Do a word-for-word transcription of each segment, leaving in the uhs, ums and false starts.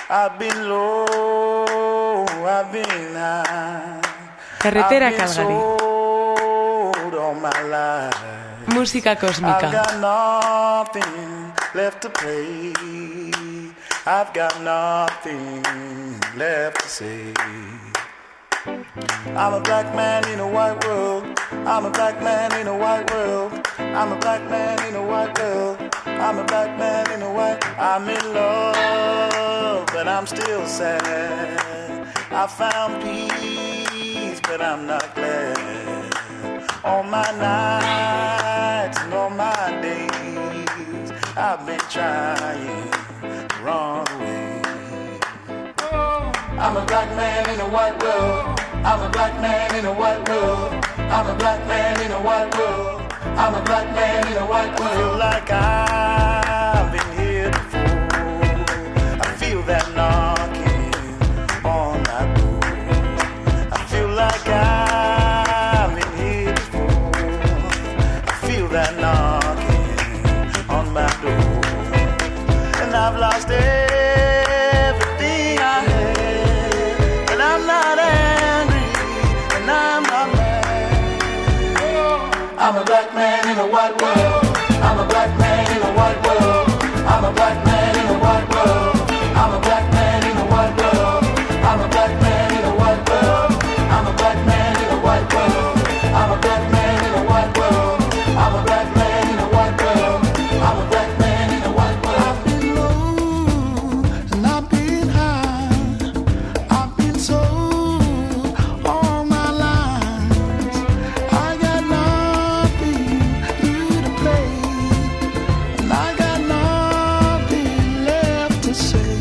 I've been low, I've been high. Carretera Calgary. Música cósmica. I've got nothing left to play. I've got nothing left to say. I'm a black man in a white world. I'm a black man in a white world. I'm a black man in a white world. I'm a black man in a white. I'm in love, but I'm still sad. I found peace, but I'm not glad. All my nights and all my days, I've been trying to run away. I'm a black man in a white world. I'm a black man in a white world. I'm a black man in a white world. I'm a black man in a white world. I feel like I've been here before. I feel that knocking on my door. I feel like I've been here before. I feel that knocking on my door. And I've lost everything I had. And I'm not angry, and I'm not mad. I'm a black man in a white world. I'm a black man in a white world. I'm a black man in a white world. I'm a black man in a white world. I'm a black man in a white world. I'm a black man in a white world. I'm a black man in a white world. I'm a black man in a white world. I'm a black man in a white world. I've been low and I've been high. I've been sold all my life. I got nothing new to play, and I got nothing left to say.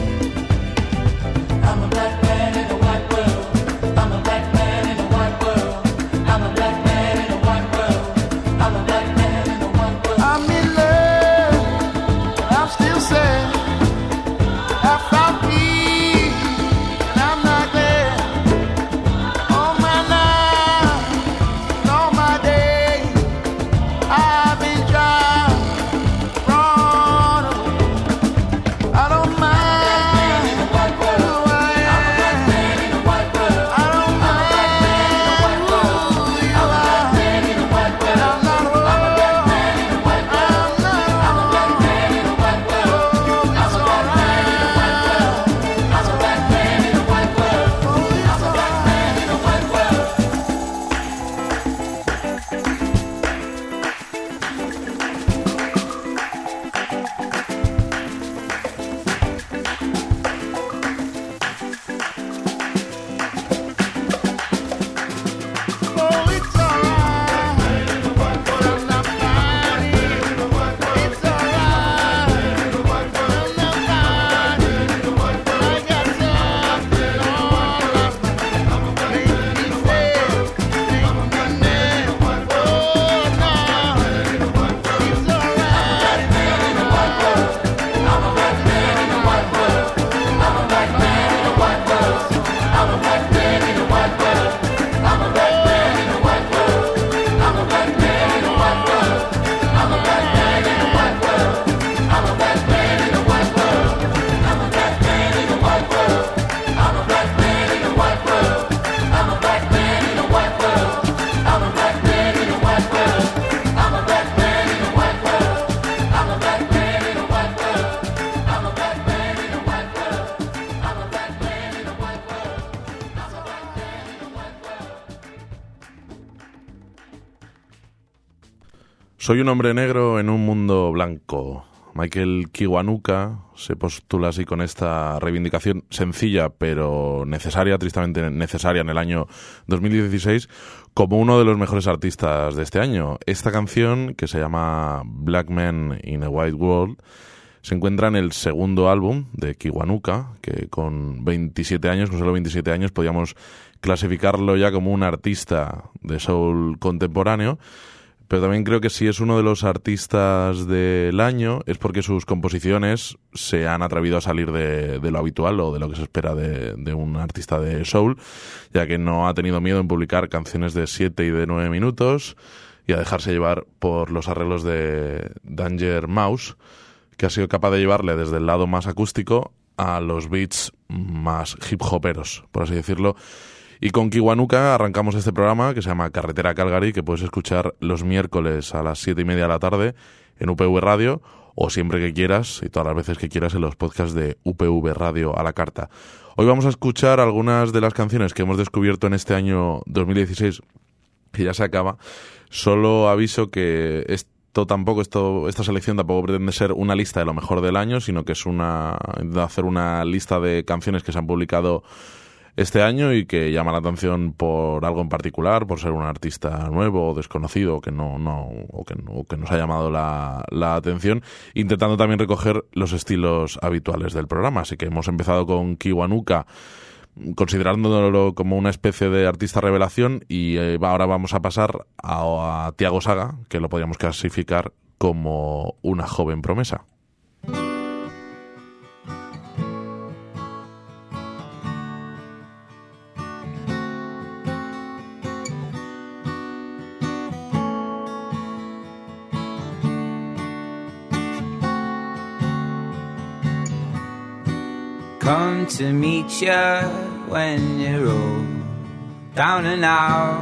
I'm a black man in a white world. I'm a black man in a white world. I'm a black man in a white world. I'm a black man in a white world. I'm in love, but I'm still sad. I found peace, and I'm not glad. All my nights and all my days, I've been trying to run away. I don't mind who I am. I don't mind who you are. I'm not Soy un hombre negro en un mundo blanco. Michael Kiwanuka se postula así con esta reivindicación sencilla pero necesaria, tristemente necesaria en el año dos mil dieciséis, como uno de los mejores artistas de este año. Esta canción, que se llama Black Man in a White World, se encuentra en el segundo álbum de Kiwanuka, que con veintisiete años, con solo veintisiete años, podíamos clasificarlo ya como un artista de soul contemporáneo. Pero también creo que si es uno de los artistas del año es porque sus composiciones se han atrevido a salir de, de lo habitual o de lo que se espera de, de un artista de soul, ya que no ha tenido miedo en publicar canciones de siete y de nueve minutos y a dejarse llevar por los arreglos de Danger Mouse, que ha sido capaz de llevarle desde el lado más acústico a los beats más hip hoperos, por así decirlo. Y con Kiwanuka arrancamos este programa que se llama Carretera Calgary, que puedes escuchar los miércoles a las siete y media de la tarde en U P V Radio, o siempre que quieras y todas las veces que quieras en los podcasts de U P V Radio a la carta. Hoy vamos a escuchar algunas de las canciones que hemos descubierto en este año dos mil dieciséis, que ya se acaba. Solo aviso que esto tampoco, esto, esta selección tampoco pretende ser una lista de lo mejor del año, sino que es una hacer una lista de canciones que se han publicado este año y que llama la atención por algo en particular, por ser un artista nuevo o desconocido o que no, no, o que, o que nos ha llamado la, la atención, intentando también recoger los estilos habituales del programa. Así que hemos empezado con Kiwanuka, considerándolo como una especie de artista revelación, y eh, ahora vamos a pasar a, a Thiago Saga, que lo podríamos clasificar como una joven promesa. Come to meet ya when you're old, down and out.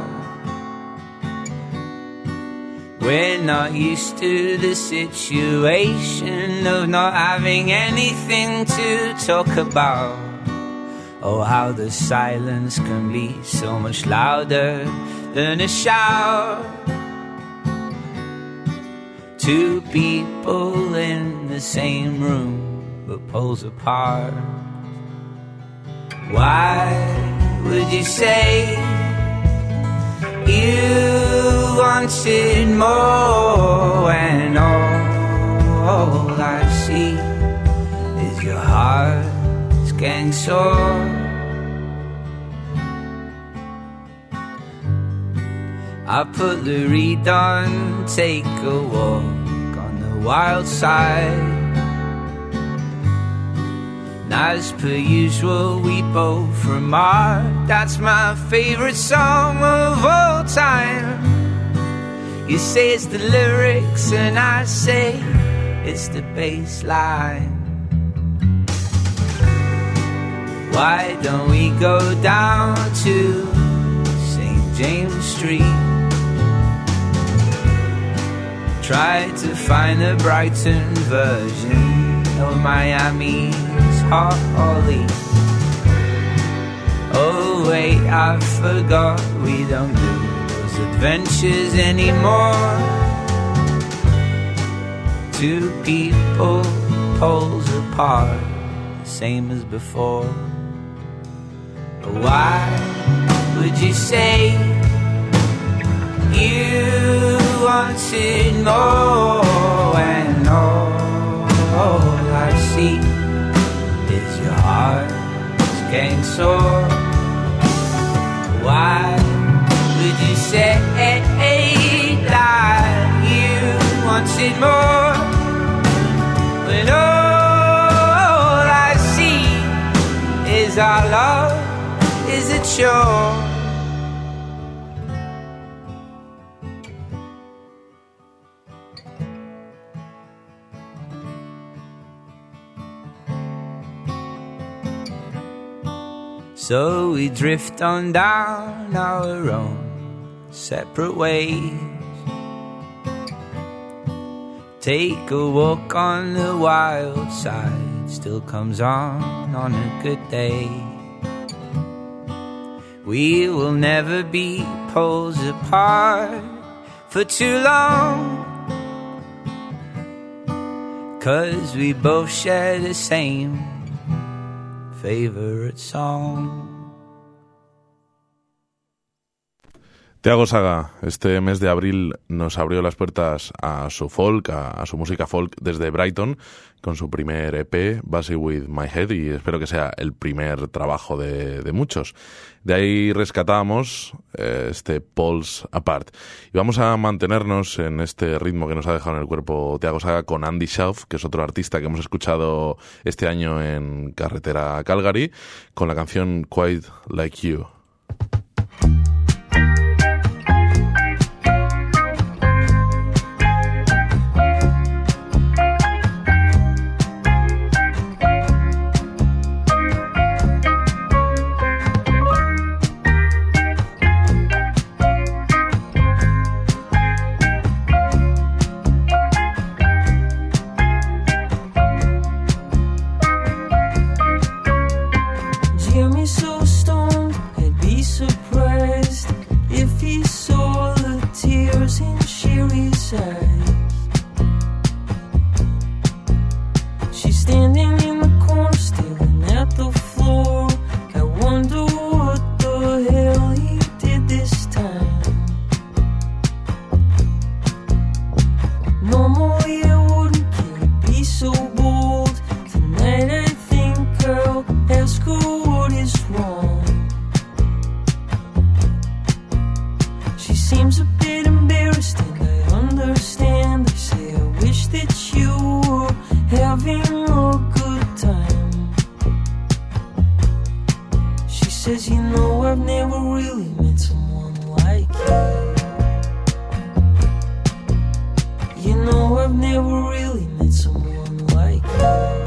We're not used to the situation of not having anything to talk about. Oh, how the silence can be so much louder than a shout. Two people in the same room, but poles apart. Why would you say you wanted more when all, all I see is your heart's getting sore? I put the reed on, take a walk on the wild side. As per usual, we both remark that's my favorite song of all time. You say it's the lyrics and I say it's the bass line. Why don't we go down to Saint James Street? Try to find a Brighton version of Miami Holly. Oh wait, I forgot we don't do those adventures anymore. Two people, poles apart, same as before. But why would you say you wanted more when all, all I see your heart's getting sore? Why would you say that you wanted more when all I see is our love is a chore? So we drift on down our own separate ways. Take a walk on the wild side, still comes on on a good day. We will never be poles apart for too long, 'cause we both share the same favorite song. Thiago Saga, este mes de abril nos abrió las puertas a su folk, a, a su música folk desde Brighton, con su primer E P, Busy With My Head, y espero que sea el primer trabajo de, de muchos. De ahí rescatamos eh, este Poles Apart. Y vamos a mantenernos en este ritmo que nos ha dejado en el cuerpo Thiago Saga con Andy Shauf, que es otro artista que hemos escuchado este año en Carretera Calgary, con la canción Quite Like You. She's standing in the corner, staring at the floor. I wonder what the hell he did this time. Normally I wouldn't care to be so bold. Tonight I think I'll ask her what is wrong. She seems a bit embarrassed and I understand. I say I wish that you were having a good time. She says, you know, I've never really met someone like you. You know, I've never really met someone like you.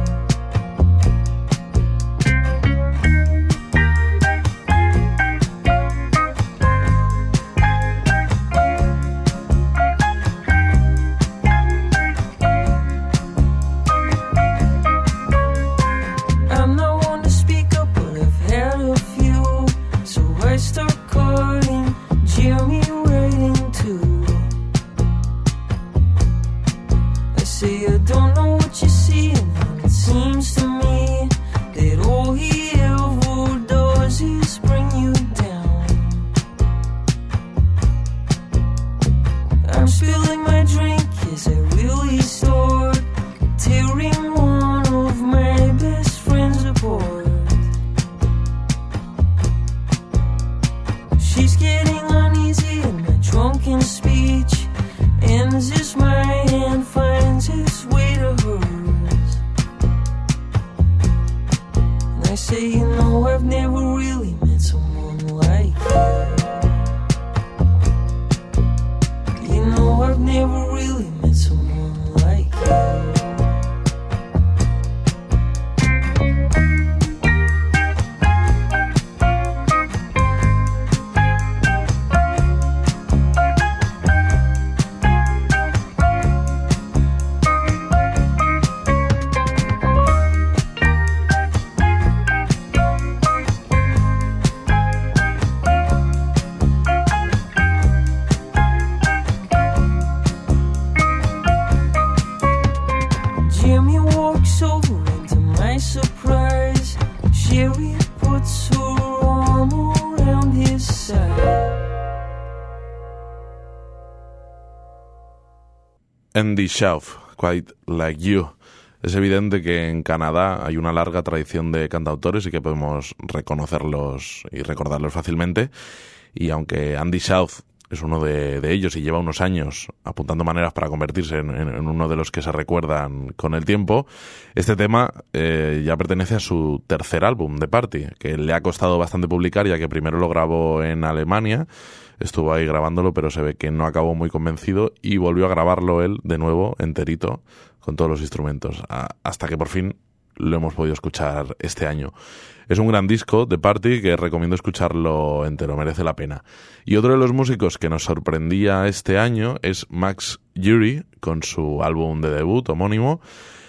Andy Shauf, Quite Like You. Es evidente que en Canadá hay una larga tradición de cantautores y que podemos reconocerlos y recordarlos fácilmente. Y aunque Andy Shauf es uno de, de ellos y lleva unos años apuntando maneras para convertirse en, en, en uno de los que se recuerdan con el tiempo, este tema eh, ya pertenece a su tercer álbum, The Party, que le ha costado bastante publicar, ya que primero lo grabó en Alemania. Estuvo ahí grabándolo, pero se ve que no acabó muy convencido y volvió a grabarlo él de nuevo, enterito, con todos los instrumentos, a, hasta que por fin lo hemos podido escuchar este año. Es un gran disco, The Party, que recomiendo escucharlo entero, merece la pena. Y otro de los músicos que nos sorprendía este año es Max Urie, con su álbum de debut homónimo.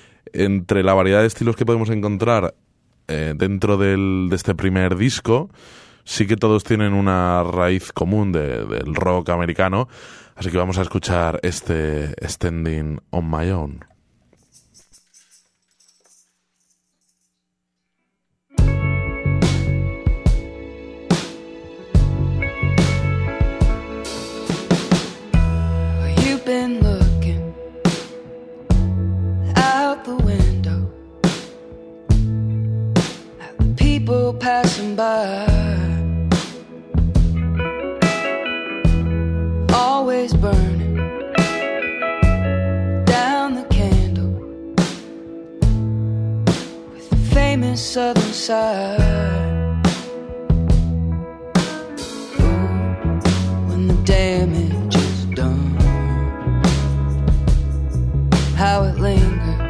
Entre la variedad de estilos que podemos encontrar eh, dentro del, de este primer disco, sí que todos tienen una raíz común de, del rock americano, así que vamos a escuchar este Standing on My Own. You've been looking out the window at the people passing by, always burning down the candle with the famous southern side. Oh, when the damage is done, how it lingers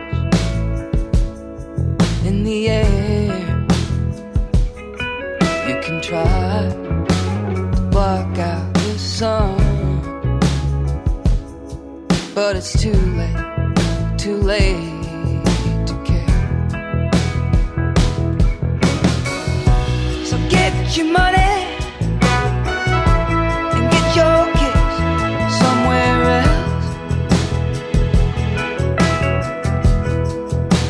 in the air. You can try to block out the sun, but it's too late, too late to care. So get your money and get your kids somewhere else.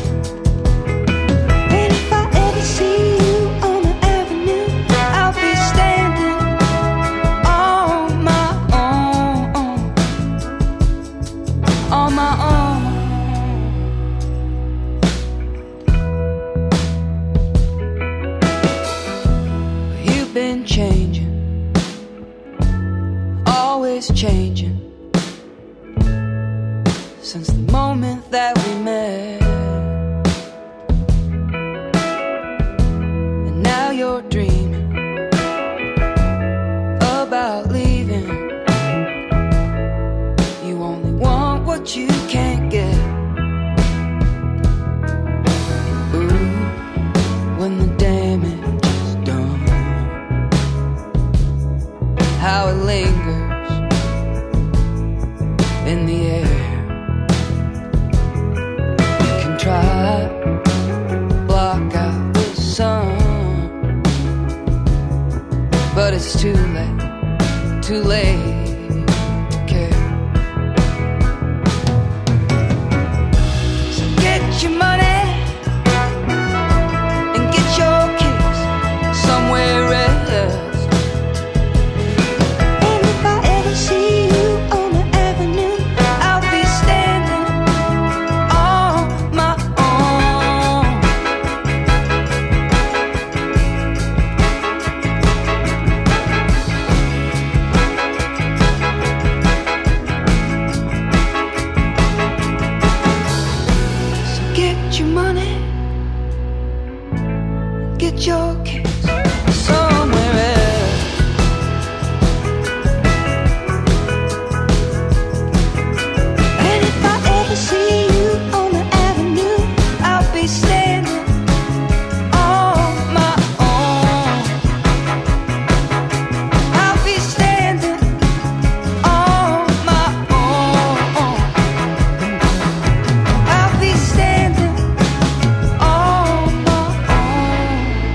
You've been changing, always changing, since the moment that we met. And now you're dreaming about leaving. You only want what you can't get. Ooh, when the damage is done, how it lingers in the air. You can try to block out the sun, but it's too late, too late to care. So get your money and get your kicks somewhere else. And if I ever see you on the avenue, I'll be standing on my own. So get your money, get your kicks somewhere else. And if I ever see you on the avenue, I'll be standing on my own. I'll be standing on my own. I'll be standing on my own.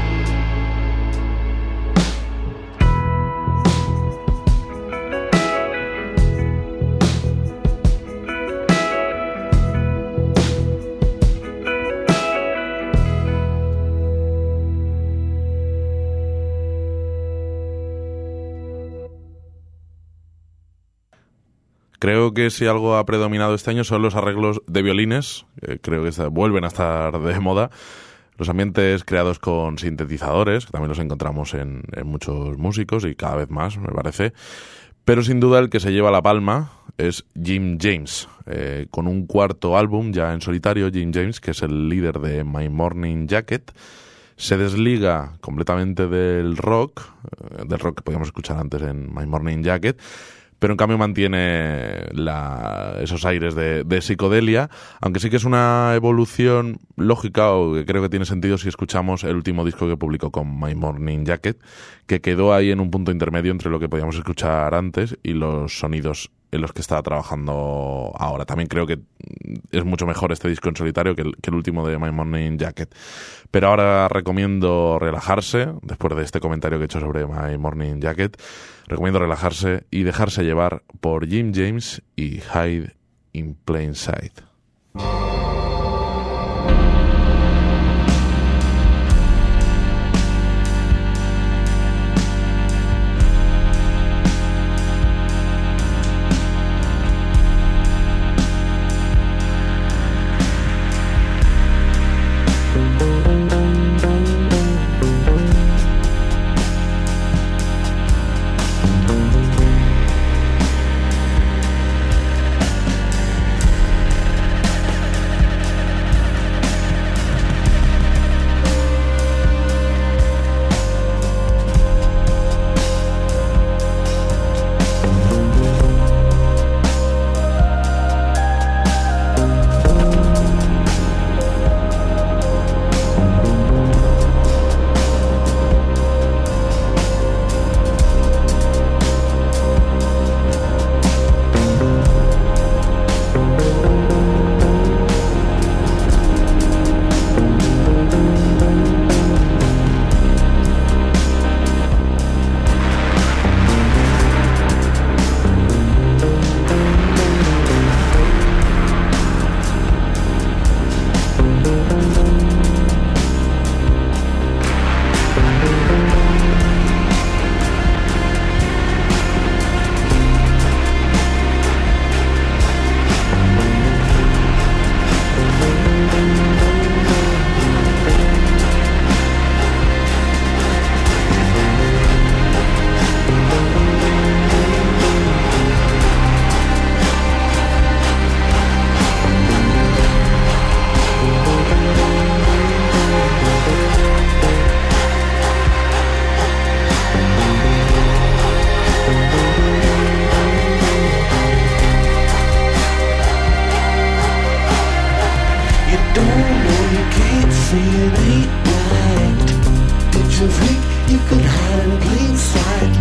Creo que si algo ha predominado este año son los arreglos de violines, que creo que está- vuelven a estar de moda. Los ambientes creados con sintetizadores, que también los encontramos en, en muchos músicos y cada vez más, me parece. Pero sin duda el que se lleva la palma es Jim James, eh, con un cuarto álbum ya en solitario. Jim James, que es el líder de My Morning Jacket, se desliga completamente del rock, eh, del rock que podíamos escuchar antes en My Morning Jacket, pero en cambio mantiene la, esos aires de, de psicodelia, aunque sí que es una evolución lógica, o que creo que tiene sentido si escuchamos el último disco que publicó con My Morning Jacket, que quedó ahí en un punto intermedio entre lo que podíamos escuchar antes y los sonidos en los que está trabajando ahora. También creo que es mucho mejor este disco en solitario que el, que el último de My Morning Jacket. Pero ahora recomiendo relajarse, después de este comentario que he hecho sobre My Morning Jacket, recomiendo relajarse y dejarse llevar por Jim James y Hide in Plain Sight. don't know, you can't see it ain't right. Did you think you could hide in plain sight?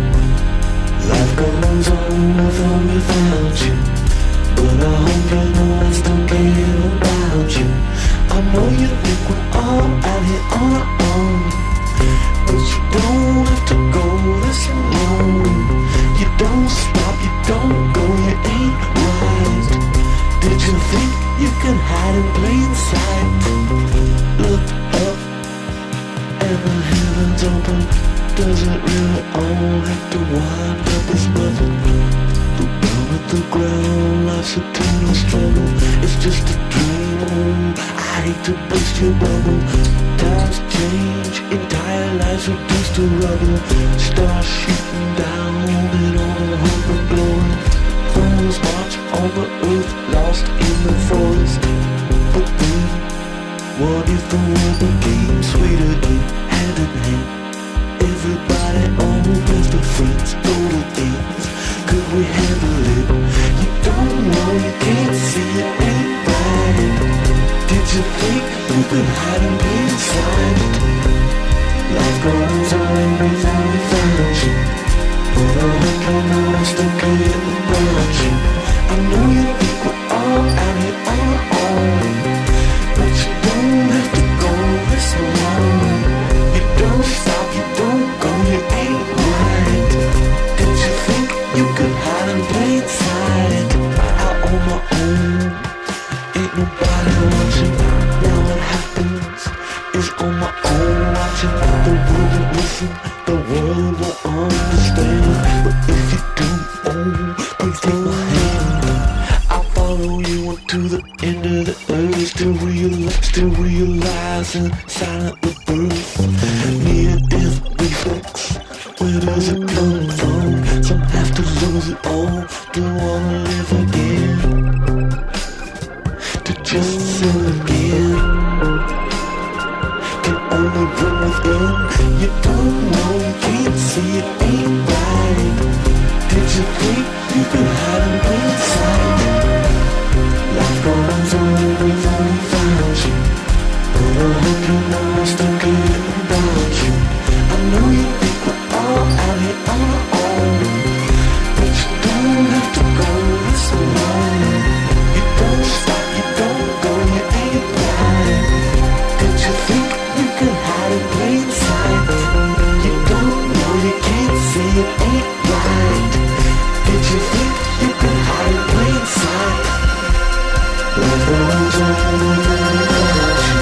Life goes on with or without you, but I hope you know I still care about you. I know you think we're all out here on our own, but you don't have to go this alone. You don't stop, you don't go, you ain't right. Did you think you could hide in plain sight? Look up and the heavens open. Does it really all have to wind up as nothing? The down at the ground, life's eternal struggle. It's just a dream, I hate to burst your bubble. Times change, entire lives reduced to rubble. Stars shooting down and all the hope and glory. Fools march on the earth, lost in the forest. But then, what if the world became sweeter in hand in hand? Everybody, all best of friends, golden ends. Could we handle it? You don't know, you can't see it ain't right. Did you think you could hide in plain sight? Life goes on before we found you, but I hope you know I still care about you. I know you think we're all out here on our own, but you don't have to go this alone. You don't stop, you don't go, you ain't right. Did you think you could hide in plain sight? Out on my own, ain't nobody watching. Now what happens is on my own watching. The world will listen, the world will understand. But if you don't, oh, please take my hand. I'll follow you unto the end of the earth. Still realize, still realizing silent rebirth. Near death reflex, where does it come from? Some have to lose it all to wanna live again, to just sin again. Can only run within. You don't know, you can't see it ain't right. Did you think you could hide in plain sight? Life goes on before we found you, but I hope you know I still care about you. I know you think we're all out here on our own, but you don't have to go this alone. You don't stop, you don't go, you ain't right. Did you think you could hide in plain sight? You don't know, you can't see it ain't right. Did you think you could hide in plain sight? Life goes on without you.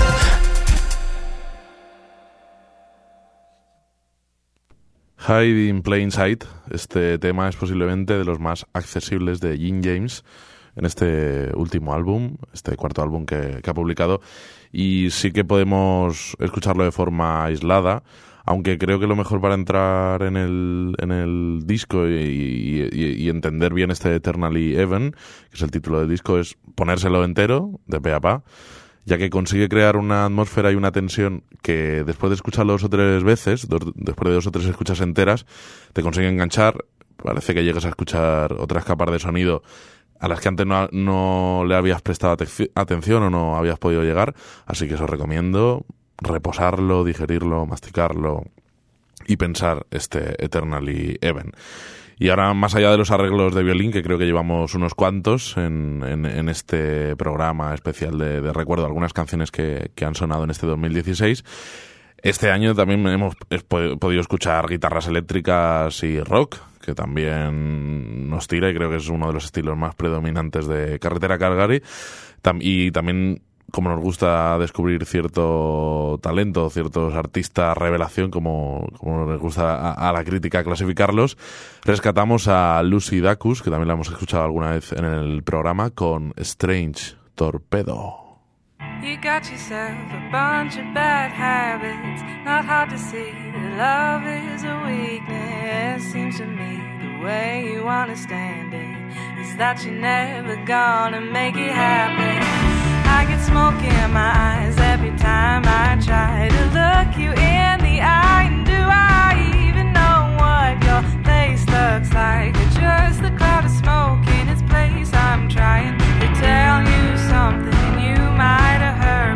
Hide in Plain Sight, este tema es posiblemente de los más accesibles de Jim James en este último álbum, este cuarto álbum que, que ha publicado, y sí que podemos escucharlo de forma aislada, aunque creo que lo mejor para entrar en el, en el disco y, y, y entender bien este Eternally Even, que es el título del disco, es ponérselo entero, de pe a pa, ya que consigue crear una atmósfera y una tensión que después de escucharlo dos o tres veces, dos, después de dos o tres escuchas enteras, te consigue enganchar. Parece que llegas a escuchar otras capas de sonido a las que antes no, no le habías prestado atención o no habías podido llegar, así que os recomiendo reposarlo, digerirlo, masticarlo y pensar este Eternally Even. Y ahora, más allá de los arreglos de violín, que creo que llevamos unos cuantos en, en, en este programa especial de, de recuerdo, algunas canciones que, que han sonado en este dos mil dieciséis, este año también hemos podido escuchar guitarras eléctricas y rock, que también nos tira y creo que es uno de los estilos más predominantes de Carretera Calgary. Y también, como nos gusta descubrir cierto talento, ciertos artistas revelación, como, como nos gusta a, a la crítica clasificarlos, rescatamos a Lucy Dacus, que también la hemos escuchado alguna vez en el programa, con Strange Torpedo. You got yourself a bunch of bad habits. Not hard to see that love is a weakness. Seems to me the way you understand it is that you're never gonna make it happen. I get smoke in my eyes every time I try to look you in the eye. And do I even know what your face looks like? Or just the cloud of smoke in its place? I'm trying to tell you something you might have heard.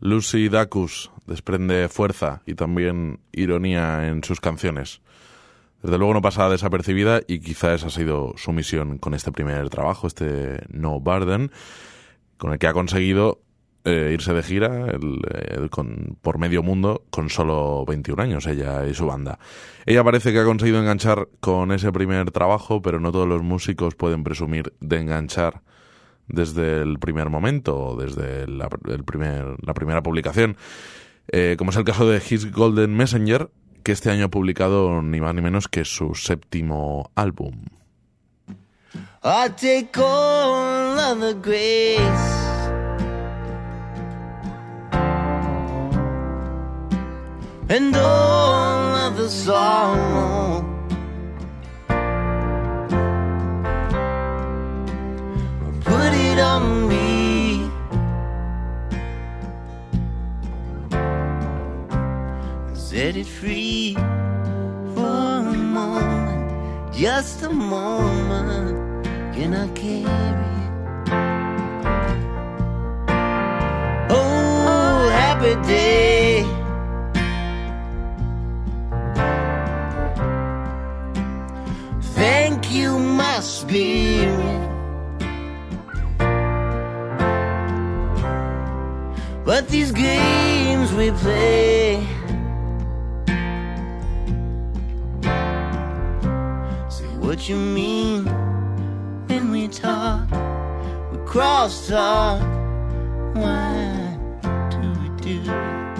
Lucy Dacus desprende fuerza y también ironía en sus canciones. Desde luego no pasa desapercibida y quizá esa ha sido su misión con este primer trabajo, este No Burden, con el que ha conseguido eh, irse de gira el, el, con, por medio mundo con solo veintiún años, ella y su banda. Ella parece que ha conseguido enganchar con ese primer trabajo, pero no todos los músicos pueden presumir de enganchar desde el primer momento o desde la, el primer, la primera publicación, eh, como es el caso de His Golden Messenger, que este año ha publicado ni más ni menos que su séptimo álbum. I take all of the grace and all of the sorrow, put it on me. Set it free for a moment, just a moment. Can I carry it? Oh, happy day. Thank you, my spirit. But these games we play, what you mean when we talk, we cross talk, why do we do it?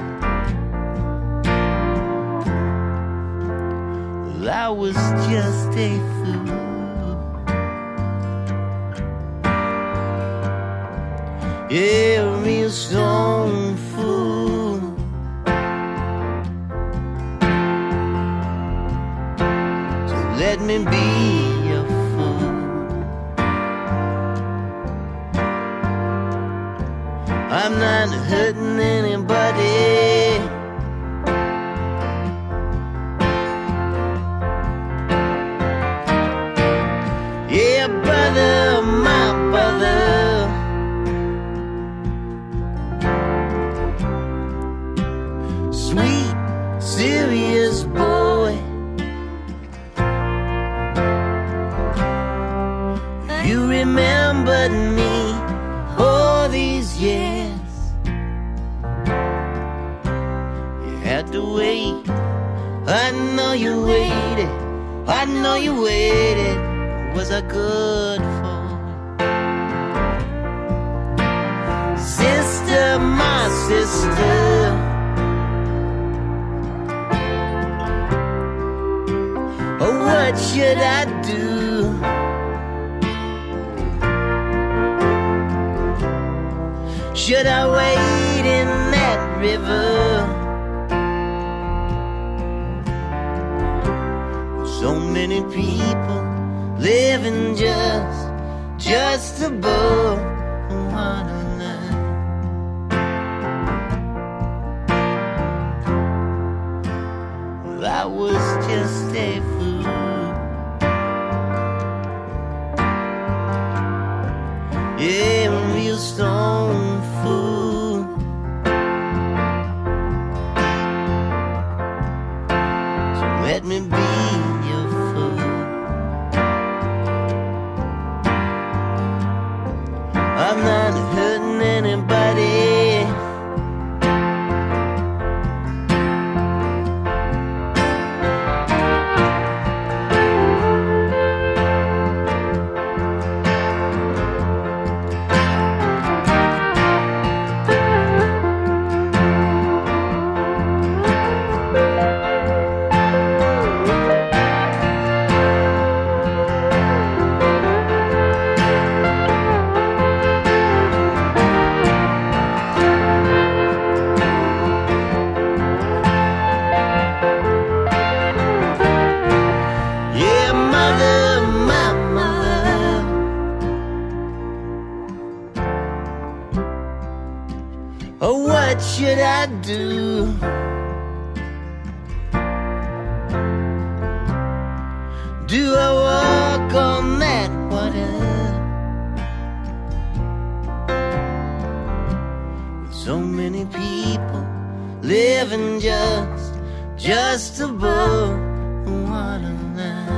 Well, I was just a fool, yeah, a real stone fool. So let me be your fool. I'm not hurting anybody. Yeah, brother, my brother, sweet, serious boy. You remembered me all these years. You had to wait. I know you waited. I know you waited. Was I good for it? Sister, my sister, oh, what should I do? Should I wade in that river? So many people living just, just above one another. Well, I was just a fool. Yeah, a real stone fool. So let me be your fool. I'm not hurting anybody. What should I do? Do I walk on that water with So many people living just, just above the waterline.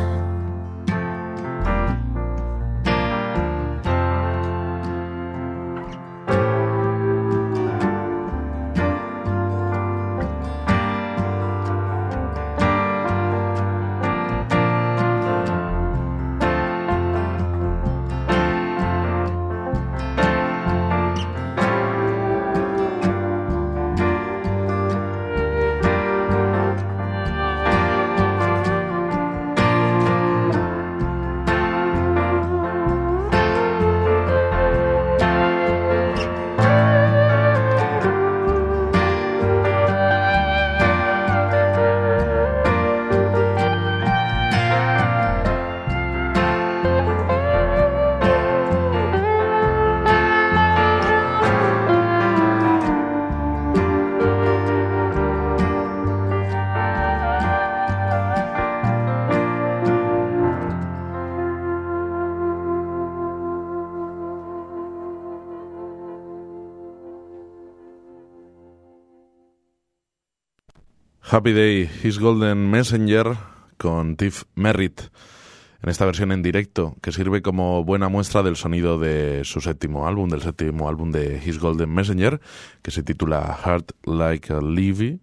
Happy Day, His Golden Messenger con Tiff Merritt en esta versión en directo que sirve como buena muestra del sonido de su séptimo álbum, del séptimo álbum de His Golden Messenger, que se titula Heart Like a Levy.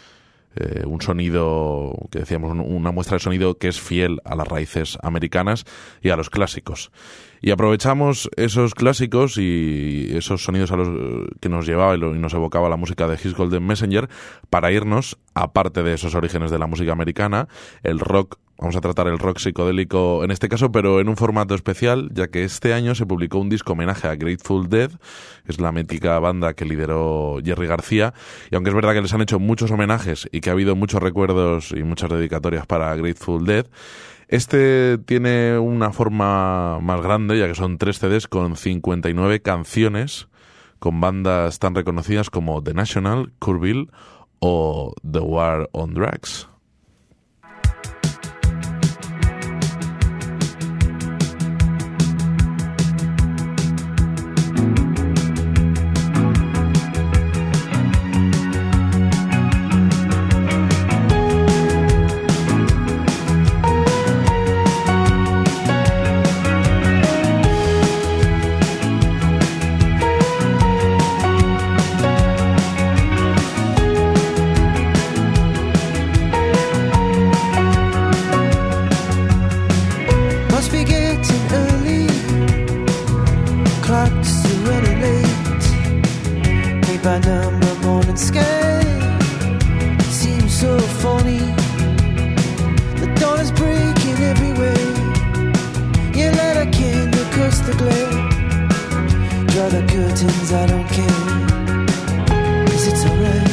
Eh, un sonido, que decíamos, una muestra de sonido que es fiel a las raíces americanas y a los clásicos. Y aprovechamos esos clásicos y esos sonidos a los que nos llevaba y nos evocaba la música de His Golden Messenger para irnos, aparte de esos orígenes de la música americana, el rock. Vamos a tratar el rock psicodélico en este caso, pero en un formato especial, ya que este año se publicó un disco homenaje a Grateful Dead, que es la mítica banda que lideró Jerry García, y aunque es verdad que les han hecho muchos homenajes y que ha habido muchos recuerdos y muchas dedicatorias para Grateful Dead, este tiene una forma más grande, ya que son tres C Ds con cincuenta y nueve canciones, con bandas tan reconocidas como The National, Curville o The War on Drugs. By number morning sky seems so phony. The dawn is breaking everywhere. You light a candle across the glare. Draw the curtains, I don't care, 'cause it's alright.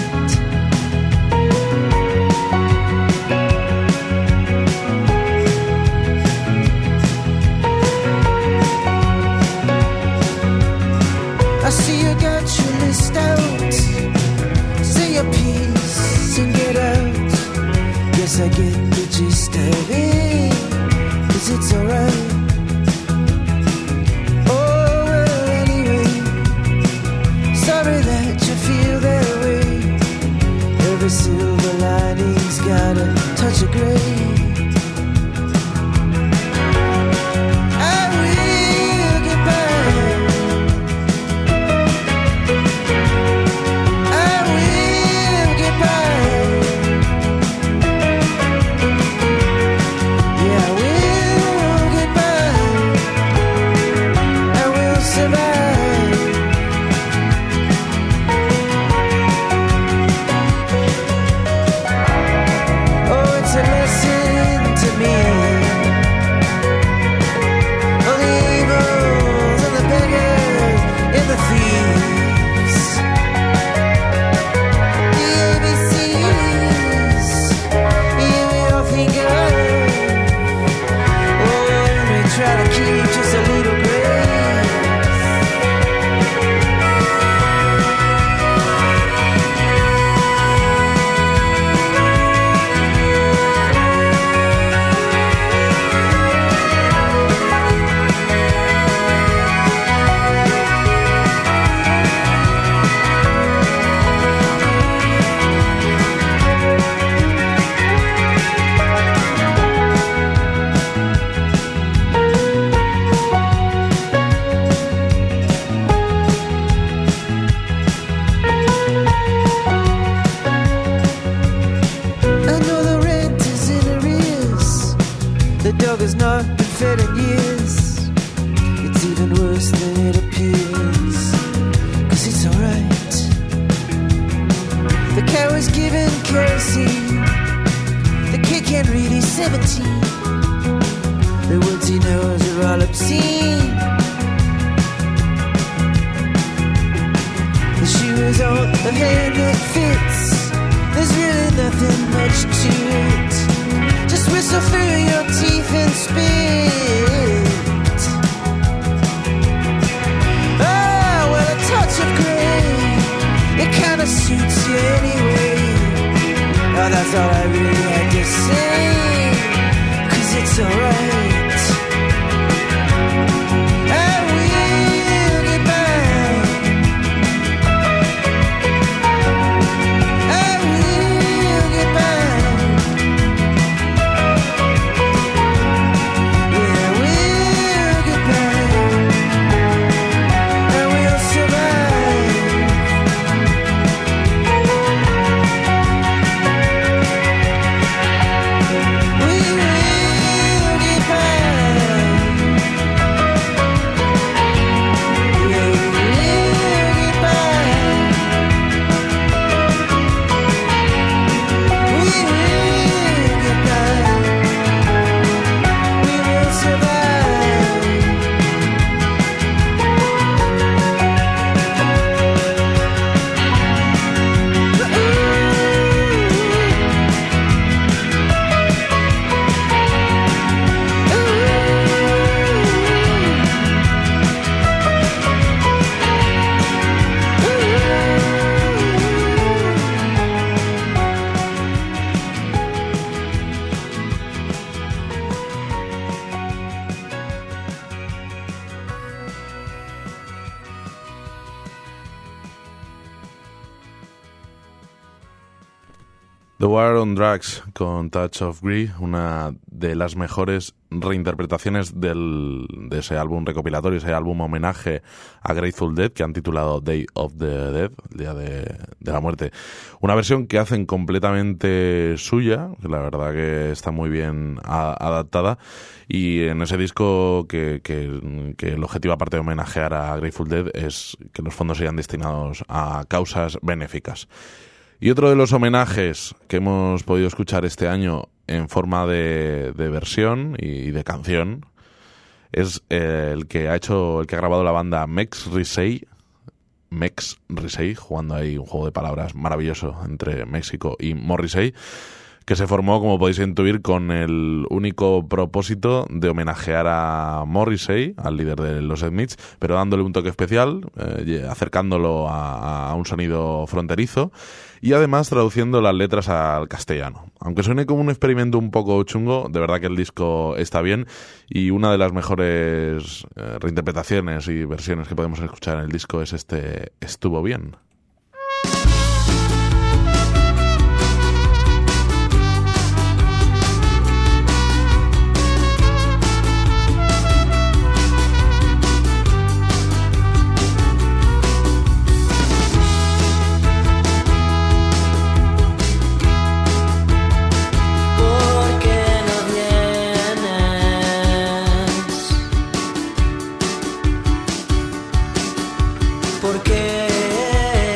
I see you got your list out. Say your piece and get out. Guess I get the gist of it, 'cause it's alright. Oh, well, anyway, sorry that you feel that way. Every silver lining's got a touch of grey. worse than it appears. Cause it's alright. The cat was given kerosene. The kid can't read, he's seventeen. The words he knows are all obscene. The shoe is on the hand that fits. There's really nothing much to it. Just whistle through your teeth and spit. Oh, well, a touch of grey, it kinda suits you anyway. Oh, that's all I really had to say. Cause it's alright. I will get back. I will get back. Yeah, I will get back. I will survive. We will get back. Yeah, we will get back. We will get back. We will survive. The War on Drugs con Touch of Grey, una de las mejores reinterpretaciones del, de ese álbum recopilatorio, ese álbum homenaje a Grateful Dead que han titulado Day of the Dead, el día de, de la muerte. Una versión que hacen completamente suya, que la verdad que está muy bien a, adaptada, y en ese disco que, que, que el objetivo, aparte de homenajear a Grateful Dead, es que los fondos sean destinados a causas benéficas. Y otro de los homenajes que hemos podido escuchar este año en forma de, de versión y de canción es eh, el que ha hecho, el que ha grabado la banda Mex Risey, Mex Risey, jugando ahí un juego de palabras maravilloso entre México y Morrissey, que se formó, como podéis intuir, con el único propósito de homenajear a Morrissey, al líder de los Smiths, pero dándole un toque especial, eh, acercándolo a, a un sonido fronterizo y además traduciendo las letras al castellano. Aunque suene como un experimento un poco chungo, de verdad que el disco está bien y una de las mejores eh, reinterpretaciones y versiones que podemos escuchar en el disco es este Estuvo Bien. ¿Por qué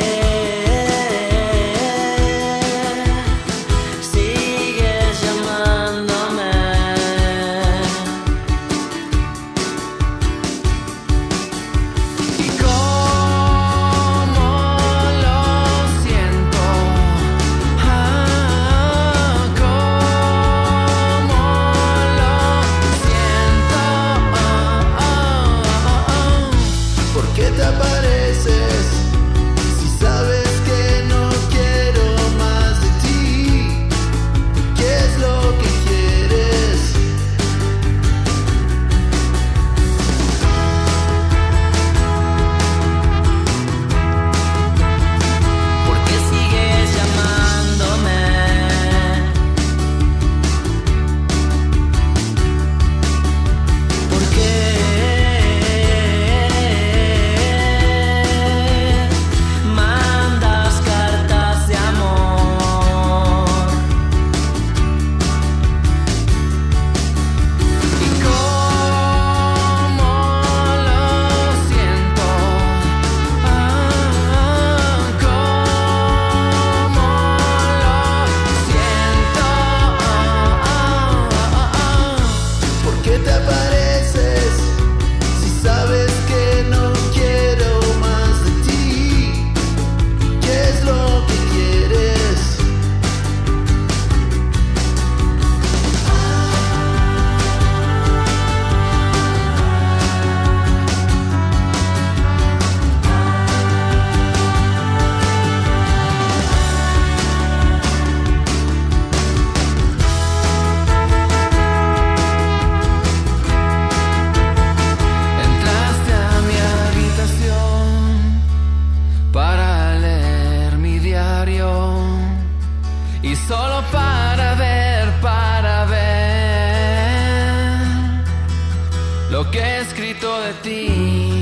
he escrito de ti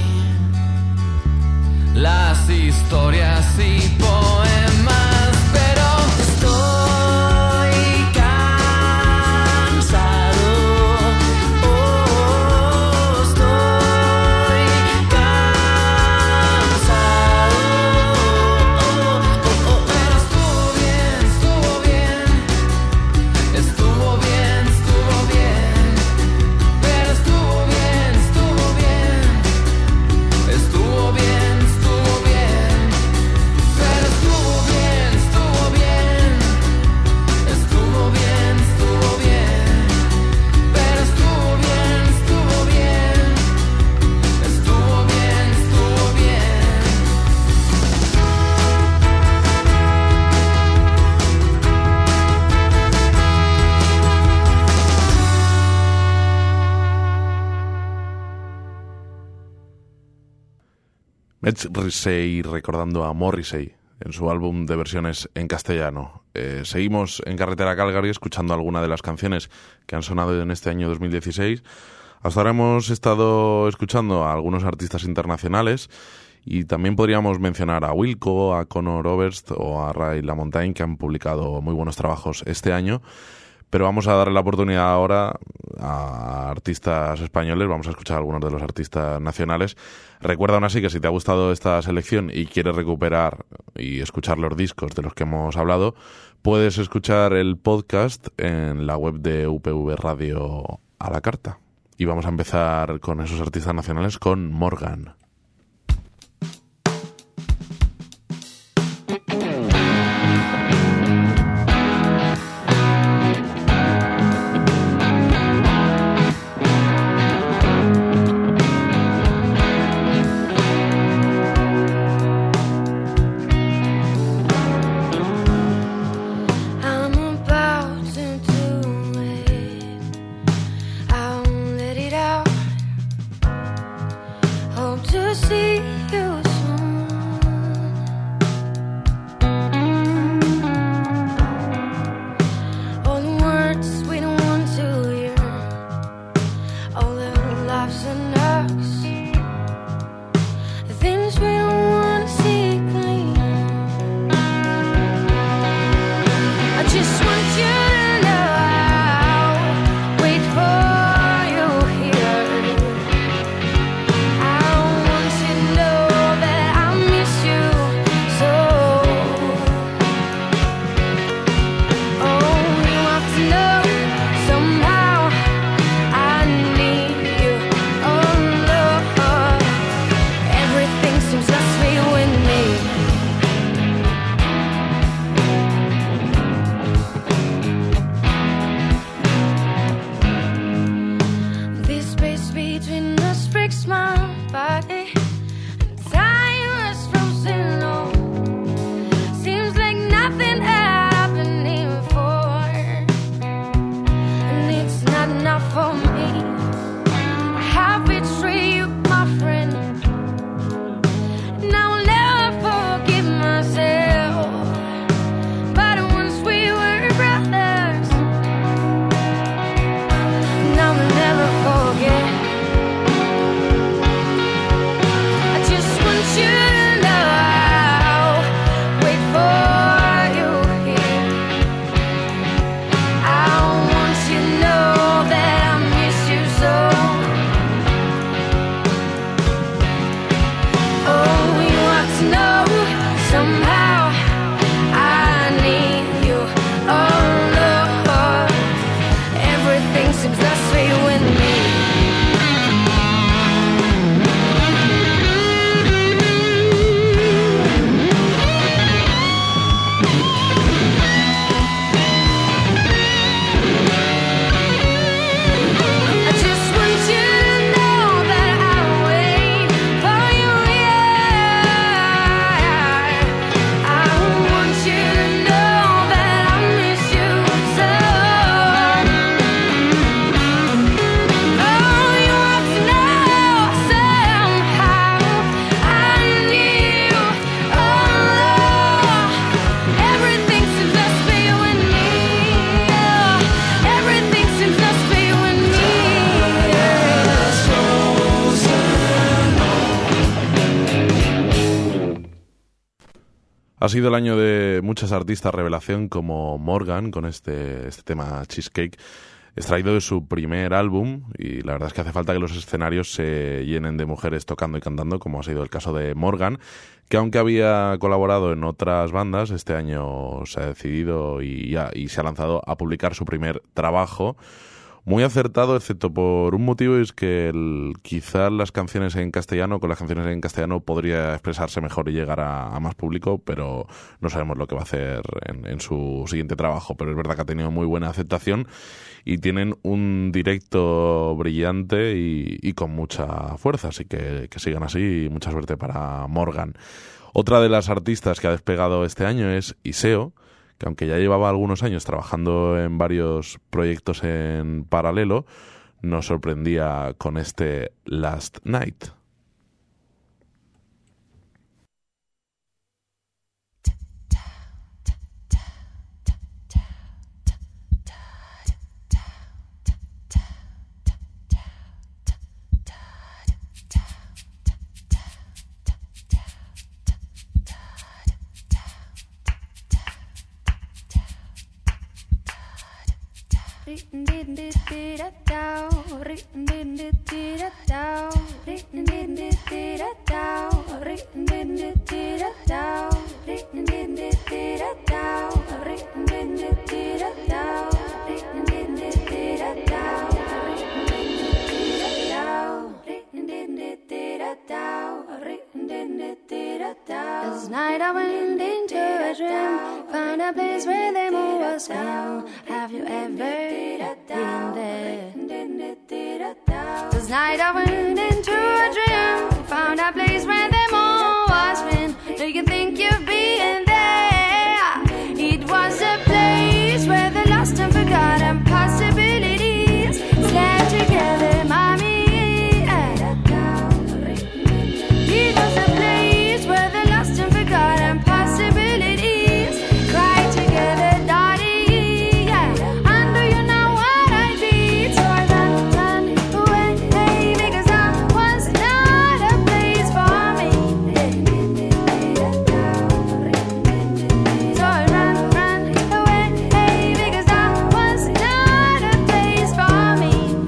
las historias y poemas, pero estoy cansado. Oh, estoy cansado. Oh, oh, oh, pero estuvo bien, estuvo bien, estuvo bien, estuvo bien, pero estuvo bien, estuvo bien, estuvo bien, estuvo bien, pero estuvo bien, estuvo bien, estuvo bien, estuvo bien, pero estuvo bien, estuvo bien, estuvo bien, estuvo bien. Morrissey recordando a Morrissey en su álbum de versiones en castellano. Eh, seguimos en Carretera a Calgary escuchando algunas de las canciones que han sonado en este año dos mil dieciséis. Hasta ahora hemos estado escuchando a algunos artistas internacionales y también podríamos mencionar a Wilco, a Conor Oberst o a Ray LaMontagne, que han publicado muy buenos trabajos este año. Pero vamos a darle la oportunidad ahora a artistas españoles. Vamos a escuchar a algunos de los artistas nacionales. Recuerda aún así que si te ha gustado esta selección y quieres recuperar y escuchar los discos de los que hemos hablado, puedes escuchar el podcast en la web de U P V Radio a la carta. Y vamos a empezar con esos artistas nacionales, con Morgan. I'm about to do it. I won't let it out. Hope to see you soon. All the words we don't want to hear, all the laughs and hugs, the things we don't want to see clean. I just want you to know I'll wait for you here. I want to know Ha sido el año de muchas artistas revelación como Morgan con este, este tema Cheesecake, extraído de su primer álbum, y la verdad es que hace falta que los escenarios se llenen de mujeres tocando y cantando, como ha sido el caso de Morgan, que aunque había colaborado en otras bandas, este año se ha decidido y, ya, y se ha lanzado a publicar su primer trabajo. Muy acertado, excepto por un motivo, es que el, quizás las canciones en castellano, con las canciones en castellano podría expresarse mejor y llegar a, a más público, pero no sabemos lo que va a hacer en, en su siguiente trabajo. Pero es verdad que ha tenido muy buena aceptación y tienen un directo brillante y, y con mucha fuerza, así que, que sigan así y mucha suerte para Morgan. Otra de las artistas que ha despegado este año es Iseo, que aunque ya llevaba algunos años trabajando en varios proyectos en paralelo, nos sorprendía con este Last Night. Last night I went into a dream, found a place where the moon was down. Have you ever been there? Last night I went into a dream, found a place where the moon was been. Do you think you've been there? It was a place where the lost and forgotten possibilities slept together, mommy. It was a place where the lost and forgotten possibilities cried together, daddy, yeah. And do you know what I did? So I ran, ran away, hey, because that was not a place for me. So I ran, ran away, hey, because that was not a place for me.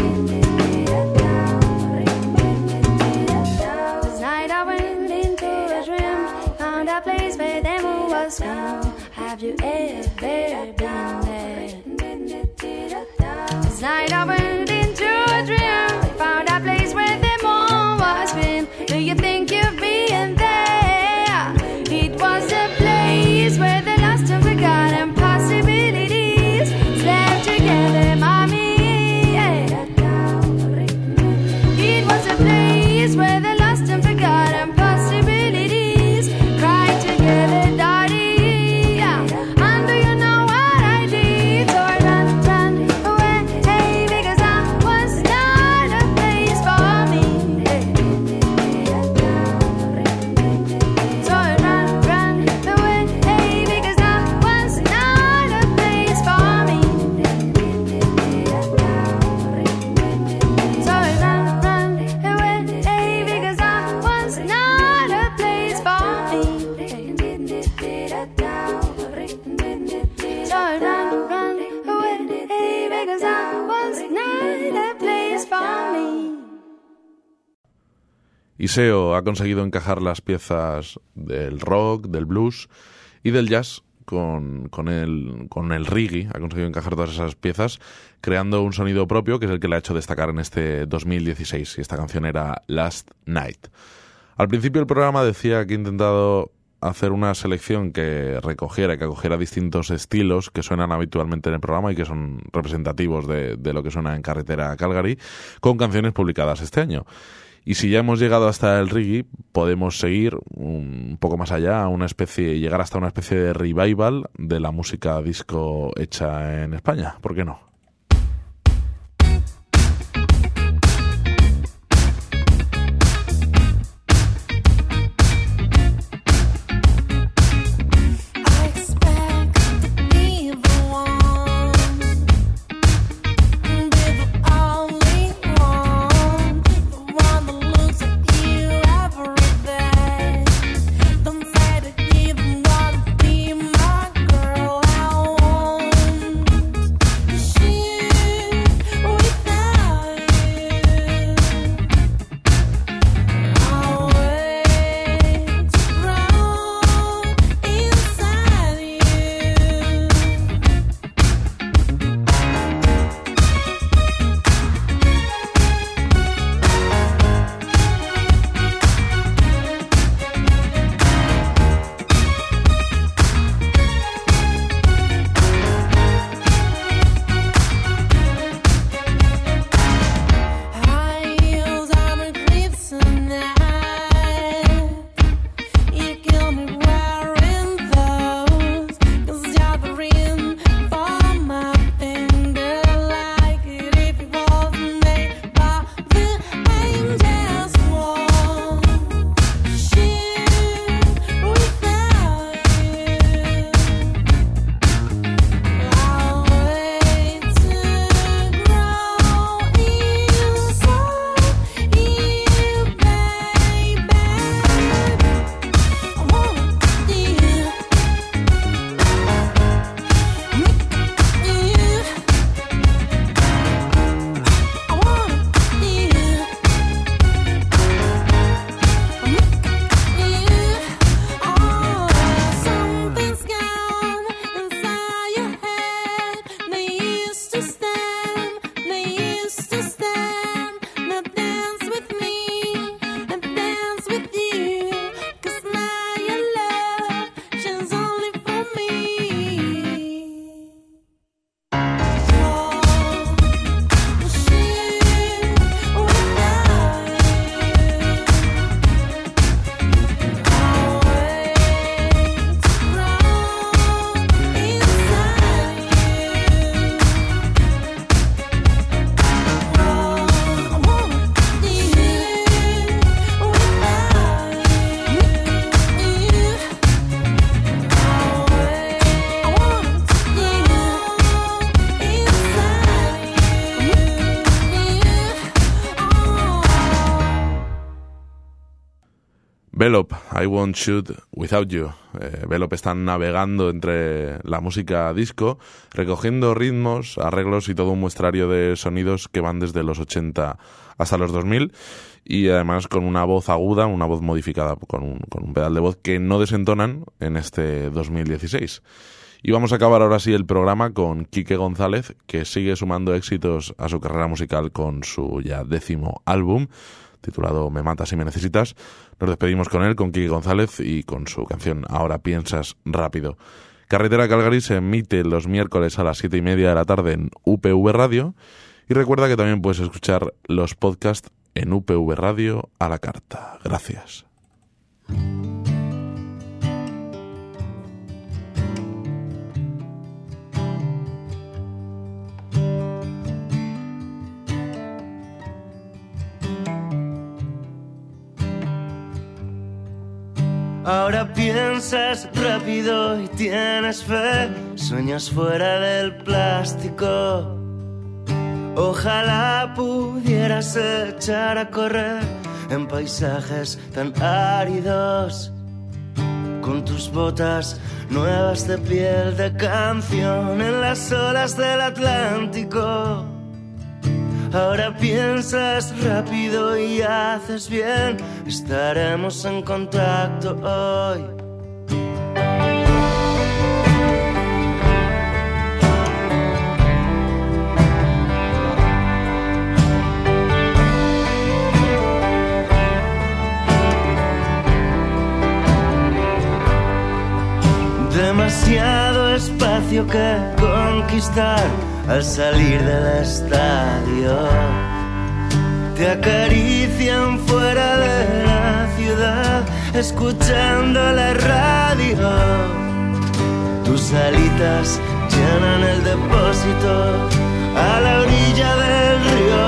This night I went into a dream, found a place where the moon was down. Have you ever been there? This night I went into a dream, found a place where the moon was been. Do you think you've been there? It was a place where the lost and forgotten possibilities slept together, mommy. Yeah. It was a place where the lost and forgotten possibilities cried together, daddy, yeah. And do you know what I did? So I ran, ran away, hey, because that was not a place for me. So I ran, ran away, hey, because that was not a place for me. So I ran, ran away, hey, because that was not a place for me. So I ran, ran away, hey, because that was not a place for me. Iseo ha conseguido encajar las piezas del rock, del blues y del jazz con, con, el, con el reggae. Ha conseguido encajar todas esas piezas creando un sonido propio que es el que le ha hecho destacar en este dos mil dieciséis, y esta canción era Last Night. Al principio del programa decía que he intentado hacer una selección que recogiera, que acogiera distintos estilos que suenan habitualmente en el programa y que son representativos de, de lo que suena en Carretera Calgary, con canciones publicadas este año. Y si ya hemos llegado hasta el reggae, podemos seguir un poco más allá, una especie, llegar hasta una especie de revival de la música disco hecha en España. ¿Por qué no? Don't say that even Velop, I Won't Shoot Without You. Eh, Velop están navegando entre la música disco, recogiendo ritmos, arreglos y todo un muestrario de sonidos que van desde los ochenta hasta los dos mil, y además con una voz aguda, una voz modificada con un, con un pedal de voz que no desentonan en este dos mil dieciséis. Y vamos a acabar ahora sí el programa con Quique González, que sigue sumando éxitos a su carrera musical con su ya décimo álbum, titulado Me Matas Si Me Necesitas. Nos despedimos con él, con Quique González, y con su canción Ahora Piensas Rápido. Carretera Calgary se emite los miércoles a las siete y media de la tarde en U P V Radio, y recuerda que también puedes escuchar los podcasts en U P V Radio a la carta. Gracias. Ahora piensas rápido y tienes fe, sueñas fuera del plástico. Ojalá pudieras echar a correr en paisajes tan áridos, con tus botas nuevas de piel de canción en las olas del Atlántico. Ahora piensas rápido y haces bien, estaremos en contacto hoy. Demasiado espacio que conquistar al salir del estadio. Te acarician fuera de la ciudad, escuchando la radio. Tus alitas llenan el depósito a la orilla del río.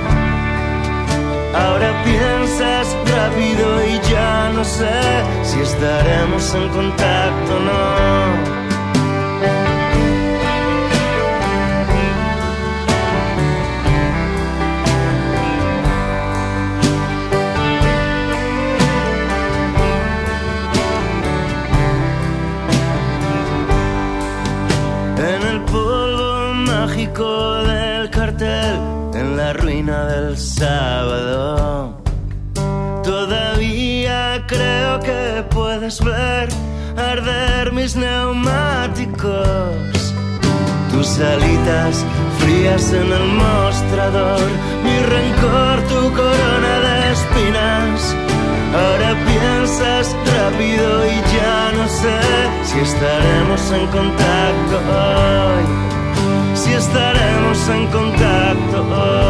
Ahora piensas rápido y ya no sé si estaremos en contacto o no. Del cartel en la ruina del sábado, todavía creo que puedes ver arder mis neumáticos. Tus alitas frías en el mostrador, mi rencor, tu corona de espinas. Ahora piensas rápido y ya no sé si estaremos en contacto hoy. Si estaremos en contacto hoy.